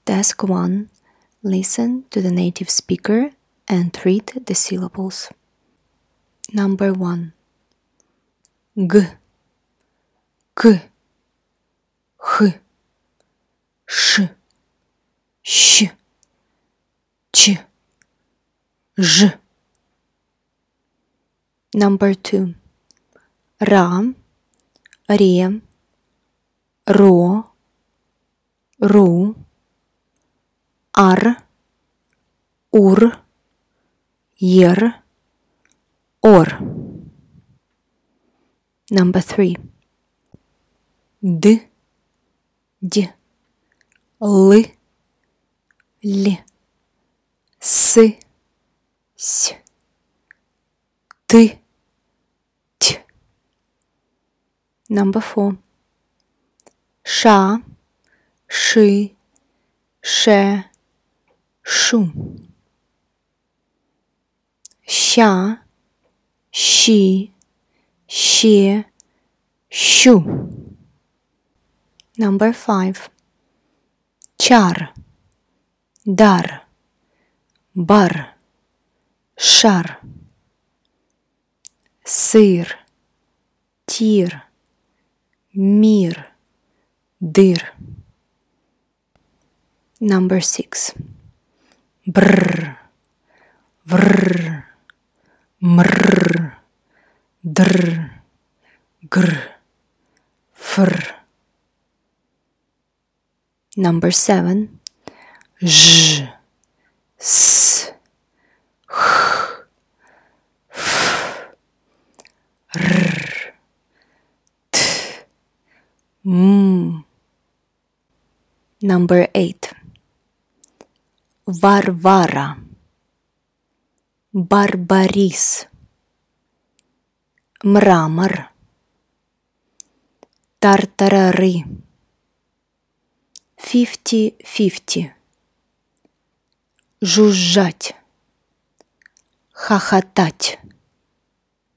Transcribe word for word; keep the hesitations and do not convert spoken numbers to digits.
Task one. Listen to the native speaker and read the syllables. Number one. G, K, H, Ш, Щ, Ч, Ж. Number two. Ра, Ре, Ро, Ру, Ар, Ур, Ер, Ор. Number three. Д, Д, Л, Л, С, С, Т, Т. Number four. Ша, Ши, Ше, Шу. Ща, Щи, Ще, Щу. Number five. Чар, Дар, Бар, Шар. Сыр, Тир, Мир, Дыр. Number six. Брр, Врр, Мрр, Др, Гр, Фр. Number seven. Ж, С, Х, Ф, Р, Т, М. Number eight. Варвара, Барбарис, Мрамор, Тартарары, Фифти-фифти, Жужжать, Хохотать.